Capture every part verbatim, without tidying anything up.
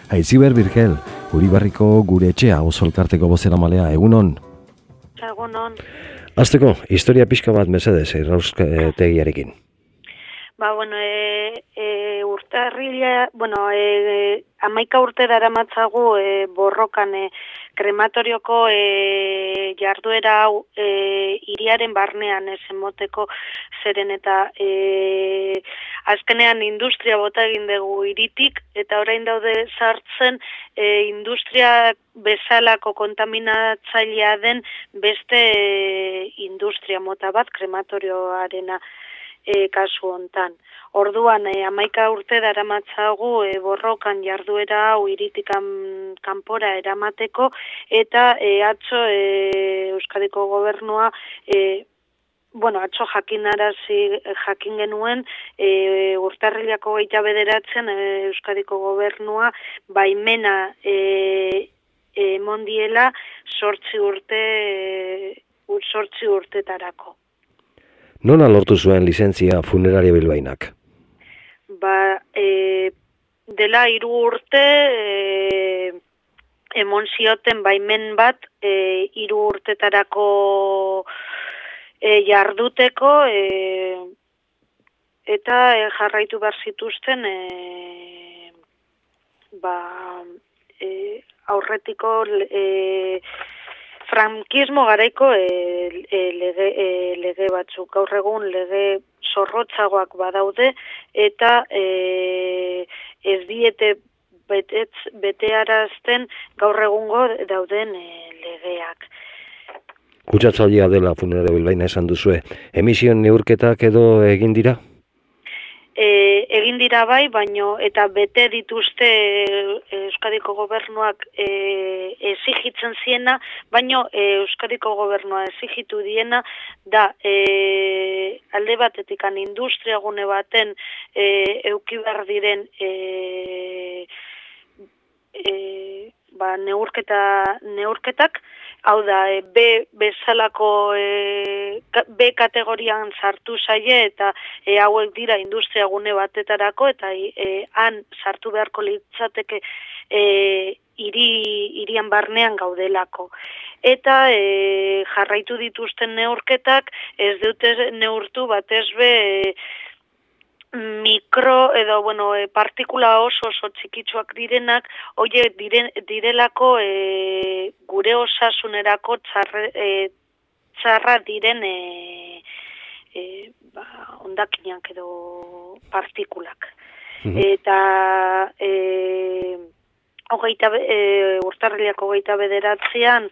Aitziber Birkel, Uribarriko gure etxea oso elkarteko bozeramalea, egunon? Egunon. Hasteko, historia pixka bat mesedez, Erraustegiarekin. Ba, bueno, e, e, urtarrila, bueno, e, amaika urte daramatzagu e, borrokan e, krematorioko e, jarduera hau e, hiriaren barnean ez emoteko zeren eta e, azkenean industria bota egin dugu hiritik eta orain daude sartzen e, industria bezalako kontaminatzailea den beste e, industria mota bat krematorioarena. E, kasu hontan. Orduan, e, amaika urte daramatzagu e, borrokan jarduera hau hiritik kanpora eramateko eta e, atzo e, Euskadiko gobernua e, bueno, atzo jakinarazi jakin genuen e, urtarrilako hogeita bederatzen e, Euskadiko gobernua baimena e, emon diela zortzi urte e, zortzi urtetarako. Nola lortu zuen lizentzia funeraria bilbainak? Ba, e, dela hiru urte e, emon zioten baimen bat e, hiru urtetarako e, jarduteko e, eta e, jarraitu behar zituzten e, ba, e, aurretiko e, frankismo garaiko e, e, lege, e, lege batzuk, gaur egun lege zorrotzagoak badaude eta e, ez diete betez, betearazten gaur egungo dauden e, legeak. Kutsatzailea dela funeraria bilbaina esan duzue, emisioen neurketak edo egin dira? E, egin dira bai, baino eta bete dituzte Euskadiko gobernuak e, exigitzen ziena, baino e, Euskadiko gobernua exigitu diena da e, alde batetikan industria gune baten e, euki behar diren e, e, ba, neurketa, neurketak, hau da, e, B bezalako e, B kategorian sartu zaie eta e, hauek dira industria gune batetarako eta e, han sartu beharko litzateke e, hiri hirian barnean gaudelako. Eta e, jarraitu dituzten neurketak ez dute neurtu batez be e, mikro edo bueno, e, partikula oso oso txikitsuak direnak, oie diren, direlako e, gure osasunerako txarre, e, txarra diren e, e, ba, ondakinak edo partikulak. Mm-hmm. Eta e, hogeita, e, urtarrilako hogeita bederatzean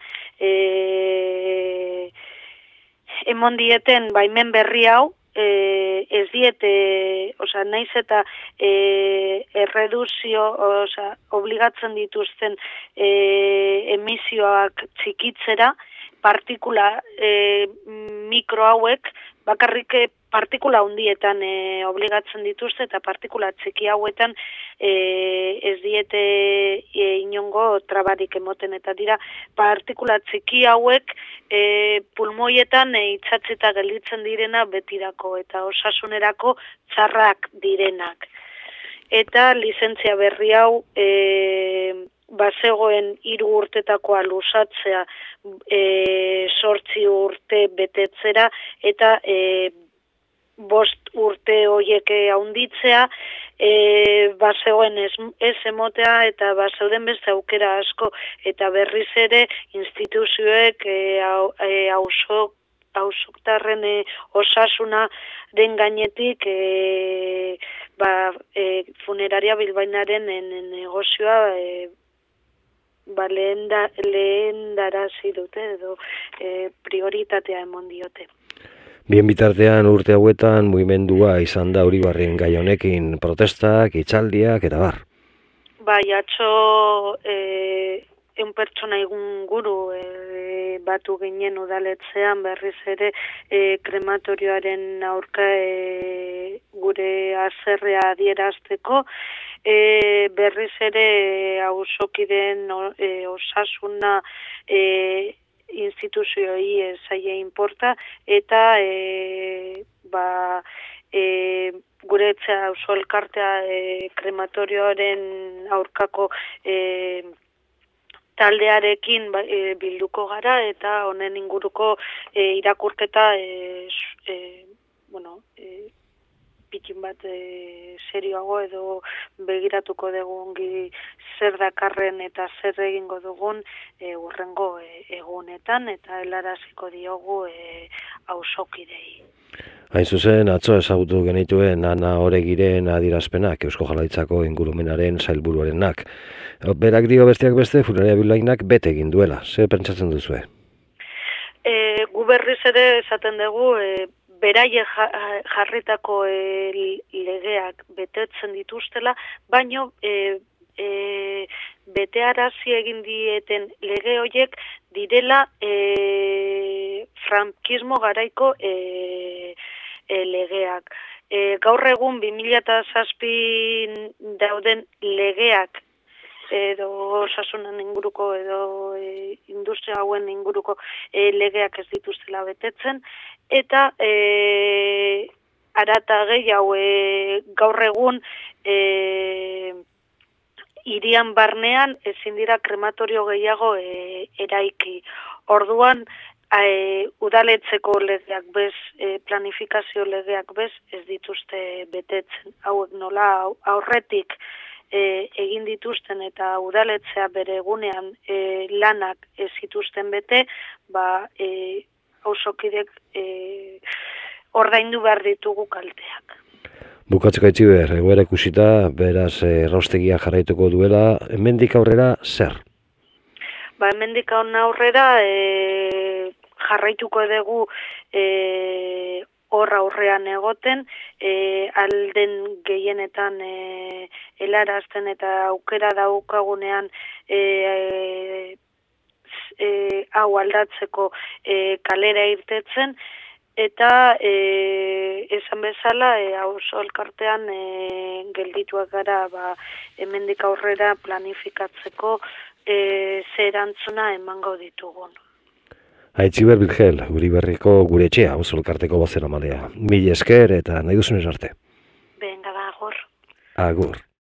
e, emon dieten baimen berri hau, E, ez diete, osea, naiz eta e, erreduzio, osea, obligatzen dituzten e, emisioak txikitzera, partikula e, mikro hauek, bakarrik partikula hundietan e, obligatzen dituzte eta partikula txiki hauetan e, ez diete e, inongo trabarik emoten eta dira partikula txiki hauek e, pulmoietan e, itxatzeta gelditzen direna betirako eta osasunerako txarrak direnak. Eta lizentzia berri hau e, bazegoen hiru urtetakoa luzatzea e, zortzi urte betetzera eta e, bost urte hoiek haunditzea, e, bazegoen ez, ez emotea eta bazeuden beste aukera asko eta berriz ere instituzioek e, hausok hausoktarren e, osasuna den gainetik e, ba, e, funeraria bilbainaren negozioa e, ba, lehen, da, lehen darazi dute edo e, prioritatea emon diote. Bien bitartean urte hauetan mugimendua izan da Uribarren gai honekin, protestak, hitzaldiak eta bar. Bai, atzo e, eun pertsona inguru e, batu ginen udaletzean berriz ere e, krematorioaren aurka e, gure haserrea adierazteko, e, berriz ere auzokideen e, osasuna e, instituzioi zaie inporta eta e, ba, e, gure etxea auzo elkartea e, krematorioaren aurkako e, taldearekin ba, e, bilduko gara eta honen inguruko e, irakurketa e, e, bueno, e, pikin bat e, serioago edo begiratuko dugu ongi zer dakarren eta zer egingo dugun e, urrengo e, egunetan eta helaraziko diogu e, auzokidei. Hain zuzen, atzo ezagutu genituen Ana Oregiren adierazpenak Eusko Jaurlaritzako ingurumenaren sailburuarenak. Berak dio besteak beste funeraria bilainak bete egin duela. Zer pentsatzen duzue? E, gu berriz ere esaten dugu e, beraie jarritako e, legeak betetzen dituztela, baino e, e, betearazi egin dieten lege horiek direla e, frankismo garaiko e, e, legeak. E, gaur egun bi mila zazpin dauden legeak edo osasunan inguruko edo e, industria hauen inguruko e, legeak ez dituztela betetzen, eta e, arata gehiago e, gaur egun e, hirian barnean ezin dira krematorio gehiago e, eraiki. Orduan, e, udaletzeko legeak bez, e, planifikazio legeak bez, ez dituzte betetzen. Hauek nola aurretik E, egin dituzten eta udaletzea bere egunean e, lanak ez zituzten bete, ba, e, auzokidek e, ordaindu behar ditugu kalteak. Bukatzeko Aitziber, egoera ikusita, beraz erraustegia jarraituko duela, hemendik aurrera zer? Ba, hemendik aurrera e, jarraituko dugu e, hor aurrean egoten, e, alden gehienetan e, helarazten eta aukera daukagunean e, e, hau aldatzeko e, kalera irtetzen, eta e, esan bezala e, auzo elkartean e, geldituak gara ba, hemendik aurrera planifikatzeko e, ze erantzuna emango ditugun. Aitziber Birgel, Uriberriko gure etxea, auzo elkarteko bozeramalea. Mila esker eta nahi duzunez arte. Benga da, agur. Agur.